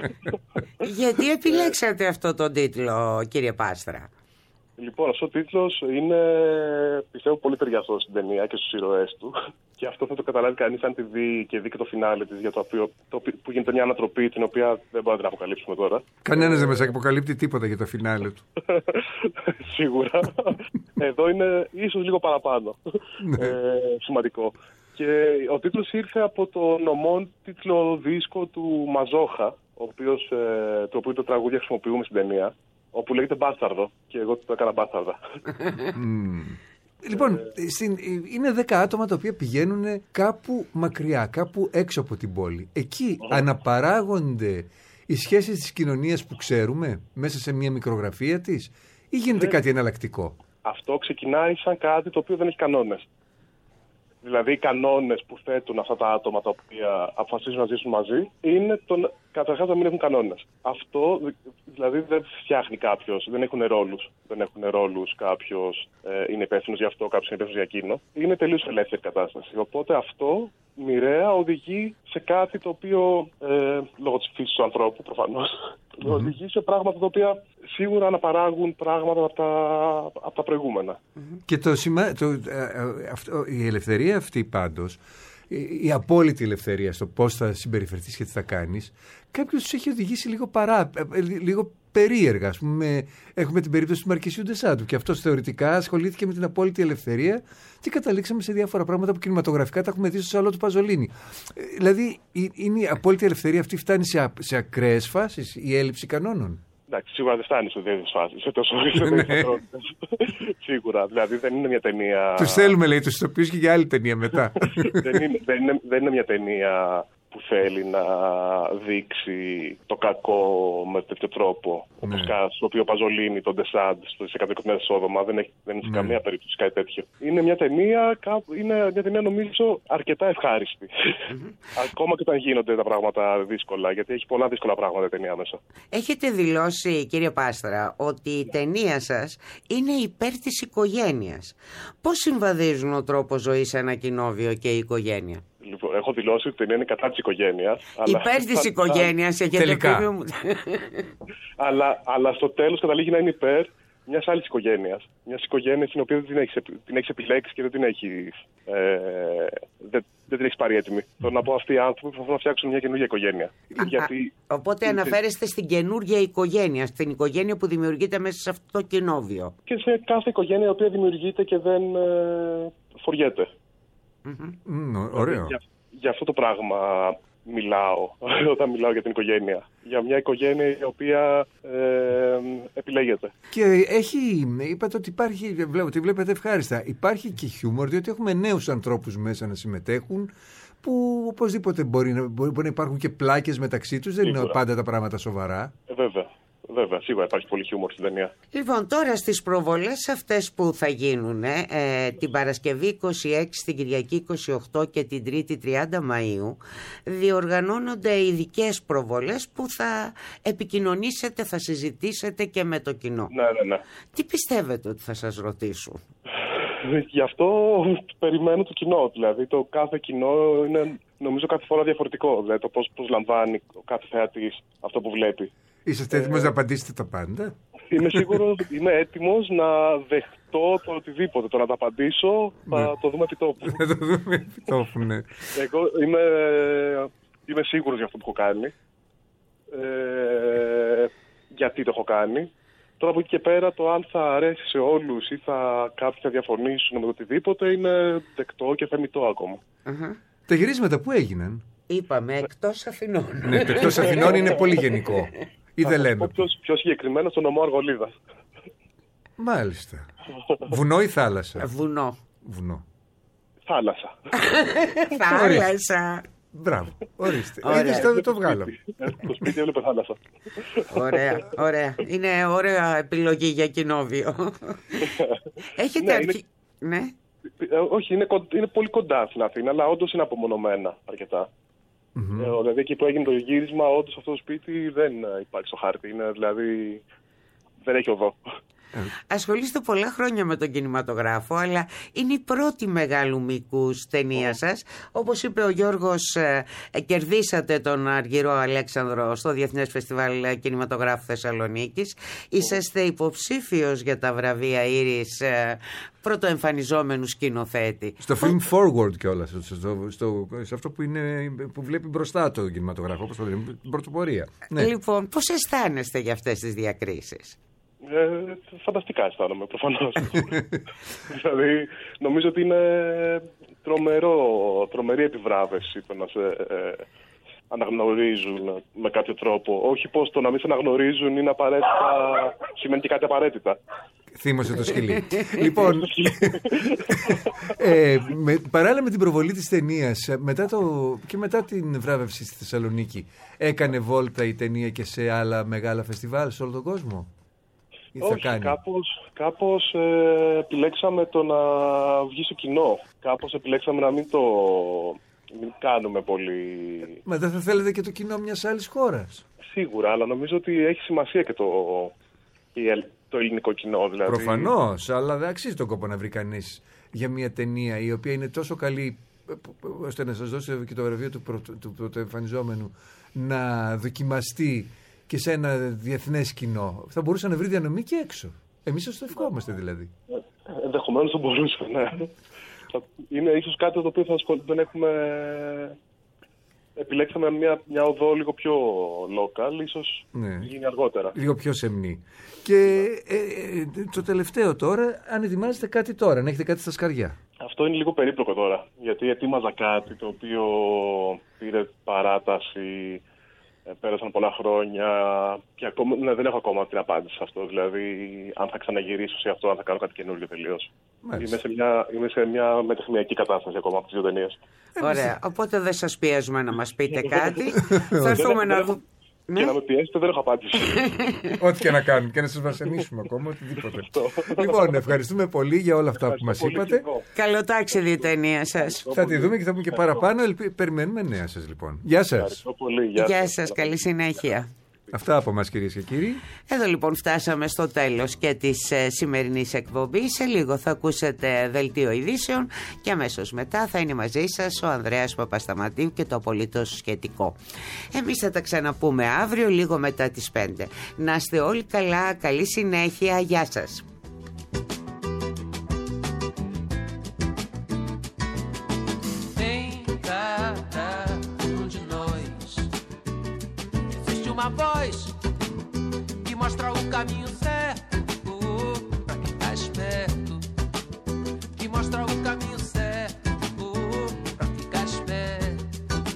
Γιατί επιλέξατε αυτό τον τίτλο, κύριε Πάστρα? Λοιπόν, αυτός ο τίτλος είναι, πιστεύω, πολύ ταιριαστός στην ταινία και στους ήρωές του. Και αυτό θα το καταλάβει κανείς αν τη δει και δει και το φινάλε της, για το οποίο, το, που γίνεται μια ανατροπή, την οποία δεν μπορούμε να την αποκαλύψουμε τώρα. Κανένας δεν μας αποκαλύπτει τίποτα για το φινάλε του. Σίγουρα. Εδώ είναι ίσως λίγο παραπάνω. ε, σημαντικό. Και ο τίτλος ήρθε από τον ομότιτλο δίσκο του Μαζόχα, ο οποίος, ε, το οποίο το τραγούδια χρησιμοποιούμε στην ταινία, όπου λέγεται Μπάσταρδο, και εγώ το έκανα Μπάσταρδα. Mm. Λοιπόν, στην, είναι δέκα άτομα τα οποία πηγαίνουν κάπου μακριά, κάπου έξω από την πόλη. Εκεί oh. αναπαράγονται οι σχέσεις της κοινωνίας που ξέρουμε μέσα σε μια μικρογραφία της, ή γίνεται κάτι εναλλακτικό? Αυτό ξεκινάει σαν κάτι το οποίο δεν έχει κανόνες. Δηλαδή οι κανόνες που θέτουν αυτά τα άτομα τα οποία αποφασίζουν να ζήσουν μαζί είναι τον, καταρχάς να μην έχουν κανόνες. Αυτό δηλαδή δεν φτιάχνει κάποιος, δεν έχουν ρόλους. Δεν έχουν ρόλους, κάποιος ε, είναι υπεύθυνος για αυτό, κάποιος είναι υπεύθυνος για εκείνο. Είναι τελείως ελεύθερη κατάσταση. Οπότε αυτό μοιραία οδηγεί σε κάτι το οποίο, ε, λόγω της φύσης του ανθρώπου προφανώς, mm-hmm. οδηγεί σε πράγματα τα οποία σίγουρα αναπαράγουν πράγματα από τα, από τα προηγούμενα. Mm-hmm. Και το, το, ε, αυτό, η ελευθερία αυτή πάντως, η, η απόλυτη ελευθερία στο πώς θα συμπεριφερθείς και τι θα κάνεις, κάποιος τους έχει οδηγήσει λίγο παρά, λίγο περίεργα. Ας πούμε, έχουμε την περίπτωση του Μαρκισιού ντε Σάντου και αυτός θεωρητικά ασχολήθηκε με την απόλυτη ελευθερία και καταλήξαμε σε διάφορα πράγματα που κινηματογραφικά τα έχουμε δει στο σαλό του Παζολίνη. Δηλαδή, είναι η απόλυτη ελευθερία αυτή φτάνει σε, σε ακραίες φάσεις, η έλλειψη κανόνων? Εντάξει, σίγουρα δεν φτάνει σε τέτοιες φάσεις, σε τόσο σίγουρα. Δηλαδή δεν είναι μια ταινία. Τους θέλουμε, λέει, τους ηθοποιούς και για άλλη ταινία μετά. δεν, είναι, δεν, είναι, δεν είναι μια ταινία που θέλει να δείξει το κακό με τέτοιο τρόπο. Ναι. Όπως στο οποίο Παζολίνη, τον Ντεσάντ, στο εκατοικοστό Σόδομα, δεν, έχει, δεν είναι σε ναι. καμία περίπτωση κάτι τέτοιο. Είναι μια ταινία, είναι μια ταινία νομίζω αρκετά ευχάριστη. Ακόμα και όταν γίνονται τα πράγματα δύσκολα, γιατί έχει πολλά δύσκολα πράγματα η ταινία μέσα. Έχετε δηλώσει, κύριε Πάστρα, ότι η ταινία σας είναι υπέρ της οικογένειας. Πώς συμβαδίζουν ο τρόπος ζωής, ένα κοινόβιο και η οικογένεια? Λοιπόν, έχω δηλώσει ότι η ταινία είναι κατά της οικογένειας. Υπέρ της οικογένειας, έχετε πει. αλλά, αλλά στο τέλος καταλήγει να είναι υπέρ μιας άλλης οικογένειας. Μιας οικογένειας την οποία δεν την έχεις, την έχεις επιλέξει και δεν την έχεις, ε, δεν, δεν την έχεις πάρει έτοιμη. Mm. Θέλω να πω, αυτοί οι άνθρωποι προσπαθούν να φτιάξουν μια καινούργια οικογένεια. Α, γιατί... α, οπότε είναι... αναφέρεστε στην καινούργια οικογένεια, στην οικογένεια που δημιουργείται μέσα σε αυτό το κοινόβιο. Και σε κάθε οικογένεια η οποία δημιουργείται και δεν ε, φοριέται. Mm-hmm. Mm, ωραίο. Για, για αυτό το πράγμα μιλάω όταν μιλάω για την οικογένεια. Για μια οικογένεια η οποία ε, επιλέγεται. Και έχει, είπατε ότι υπάρχει, ότι βλέπετε ευχάριστα, υπάρχει και χιούμορ, διότι έχουμε νέους ανθρώπους μέσα να συμμετέχουν, που οπωσδήποτε μπορεί να, μπορεί να υπάρχουν και πλάκες μεταξύ τους, δεν Σίγουρα. Είναι πάντα τα πράγματα σοβαρά. Ε, βέβαια. Βέβαια, σίγουρα υπάρχει πολύ χιούμορ στην ταινία. Λοιπόν, τώρα στις προβολές αυτές που θα γίνουν ε, την Παρασκευή είκοσι έξι, την Κυριακή είκοσι οκτώ και την Τρίτη τριάντα Μαΐου διοργανώνονται ειδικές προβολές που θα επικοινωνήσετε, θα συζητήσετε και με το κοινό. Ναι, ναι, ναι. Τι πιστεύετε ότι θα σας ρωτήσουν? Γι' αυτό περιμένω το κοινό. Δηλαδή, το κάθε κοινό είναι νομίζω κάθε φορά διαφορετικό. Δηλαδή, το πώς, πώς λαμβάνει ο κάθε θεατής αυτό που βλέπει. Είσαστε έτοιμος να απαντήσετε τα πάντα? Είμαι σίγουρος, είμαι έτοιμος να δεχτώ το οτιδήποτε. Το να τα απαντήσω θα Ναι. το δούμε επί τόπου. Θα το δούμε επί τόπου, ναι. Εγώ είμαι, είμαι σίγουρος για αυτό που έχω κάνει. Ε, γιατί το έχω κάνει. Τώρα από εκεί και πέρα το αν θα αρέσει σε όλους ή θα κάποιοι θα διαφωνήσουν με το οτιδήποτε είναι δεκτό και θεμιτό ακόμα. Αχα. Τα γυρίσματα που έγιναν? Είπαμε εκτός Αθηνών. Ναι, εκτός Αθηνών είναι πολύ γενικό. Ή δεν λέμε? Πιο, πιο συγκεκριμένα στο νομό Αργολίδα. Μάλιστα. Βουνό ή θάλασσα? Βουνό. Βουνό. Θάλασσα. Θάλασσα. Μπράβο, ορίστε. Ωραία. Είδες, το, το βγάλαμε. Το σπίτι έβλεπε θάλασσα. Ωραία, ωραία. Είναι ωραία επιλογή για κοινόβιο. Έχετε Ναι, αρχή... Ναι. Ε, όχι, είναι, κον- είναι πολύ κοντά στην Αθήνα, αλλά όντως είναι απομονωμένα αρκετά. Μμμ. Ε, δηλαδή εκεί που έγινε το γύρισμα, όντως αυτό το σπίτι δεν ε, υπάρχει στο χάρτη. Είναι, δηλαδή δεν έχει οδό. Ασχολείστε πολλά χρόνια με τον κινηματογράφο, αλλά είναι η πρώτη μεγάλου μήκους ταινία σας. Όπως είπε ο Γιώργος, ε, ε, κερδίσατε τον Αργυρό Αλέξανδρο στο Διεθνές Φεστιβάλ Κινηματογράφου Θεσσαλονίκης. Είσαστε υποψήφιος για τα βραβεία Ήρης ε, πρωτοεμφανιζόμενου σκηνοθέτη. Στο film forward κιόλας, στο, στο, στο, σε αυτό που, είναι, που βλέπει μπροστά το κινηματογράφο, όπως το λέμε, την πρωτοπορία. Ναι. Λοιπόν, πώς αισθάνεστε για αυτές τις διακρίσεις? Ε, φανταστικά αισθάνομαι, προφανώς. Δηλαδή, νομίζω ότι είναι τρομερό, τρομερή επιβράβευση το να σε ε, αναγνωρίζουν με κάποιο τρόπο. Όχι πως το να μην σε αναγνωρίζουν είναι απαραίτητα, σημαίνει και κάτι απαραίτητα. Θύμωσε το σκυλί. Λοιπόν, ε, με, παράλληλα με την προβολή της ταινίας μετά το, και μετά την βράβευση στη Θεσσαλονίκη, έκανε βόλτα η ταινία και σε άλλα μεγάλα φεστιβάλ σε όλο τον κόσμο? Ή θα Όχι, κάνει? κάπως, κάπως ε, επιλέξαμε το να βγει στο κοινό. Κάπως επιλέξαμε να μην το μην κάνουμε πολύ... Μα δεν θα θέλετε και το κοινό μιας άλλης χώρας? Σίγουρα, αλλά νομίζω ότι έχει σημασία και το, η ελ- το ελληνικό κοινό. Δηλαδή. Προφανώς, αλλά δεν αξίζει τον κόπο να βρει κανείς για μια ταινία η οποία είναι τόσο καλή ώστε να σας δώσει και το βραβείο του, πρω, του πρωτοεμφανιζόμενου να δοκιμαστεί και σε ένα διεθνές κοινό. Θα μπορούσε να βρει διανομή και έξω. Εμείς σας το ευχόμαστε δηλαδή. Ενδεχομένως θα μπορούσε, ναι. Είναι ίσως κάτι το οποίο θα ασχολ... δεν έχουμε... Επιλέξαμε μια, μια οδό λίγο πιο local, ίσως Ναι. γίνει αργότερα. Λίγο πιο σεμνή. Και ε, ε, το τελευταίο τώρα, αν ετοιμάζετε κάτι τώρα, αν έχετε κάτι στα σκαριά. Αυτό είναι λίγο περίπλοκο τώρα, γιατί ετοίμαζα κάτι το οποίο πήρε παράταση, ε, πέρασαν πολλά χρόνια και ακόμα, ναι, δεν έχω ακόμα την απάντηση σε αυτό. Δηλαδή, αν θα ξαναγυρίσω σε αυτό, αν θα κάνω κάτι καινούργιο τελείως. Είμαι σε μια, είμαι σε μια μετεχνιακή κατάσταση ακόμα από τις δύο ταινίες. Ωραία, οπότε δεν σας πιέζουμε να μας πείτε κάτι. Θα έρθουμε να δούμε. Και να με πιέσετε δεν έχω απάντηση. Ό,τι και να κάνουμε και να σας βασανίσουμε ακόμα, οτιδήποτε. Λοιπόν, ευχαριστούμε πολύ για όλα αυτά που μας είπατε. Καλό ταξίδι η ταινία σας. Θα τη δούμε και θα πούμε και παραπάνω. Ελπι... Περιμένουμε νέα σας λοιπόν. Γεια σας. Ευχαριστώ πολύ. Γεια Γεια σας. σας, καλή συνέχεια. Αυτά από μας κυρίες και κύριοι. Εδώ λοιπόν φτάσαμε στο τέλος και της ε, σημερινής εκπομπής. Σε λίγο θα ακούσετε δελτίο ειδήσεων και αμέσως μετά θα είναι μαζί σας ο Ανδρέας Παπασταματίου και το απολύτως σχετικό. Εμείς θα τα ξαναπούμε αύριο λίγο μετά τις πέντε. Να είστε όλοι καλά, καλή συνέχεια, γεια σας. Em cada um de nós existe uma voz que mostra o caminho certo pra quem tá esperto, que mostra o caminho certo pra ficar esperto.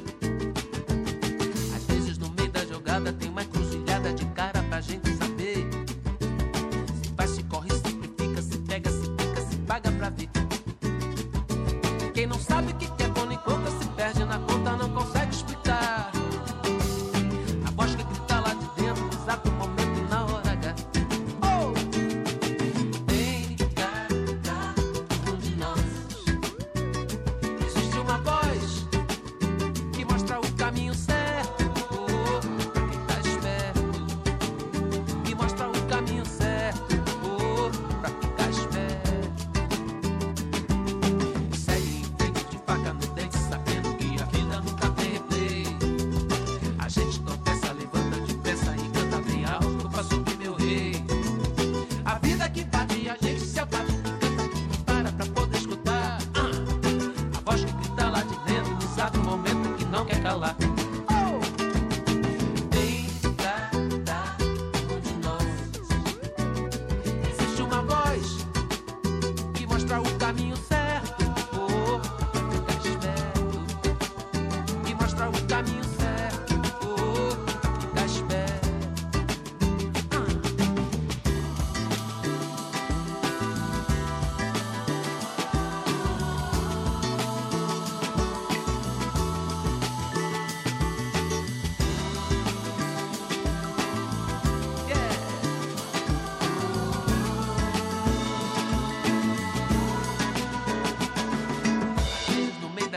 Às vezes no meio da jogada tem uma encruzilhada de cara pra gente saber se vai, se corre, se fica, se pega, se pica, se paga pra ver. Quem não sabe o que é bom nem conta, se perde na conta, não consegue explicar. A voz que grita lá de dentro, no exato momento e na hora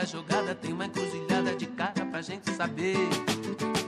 a jogada, tem uma encruzilhada de cara pra gente saber.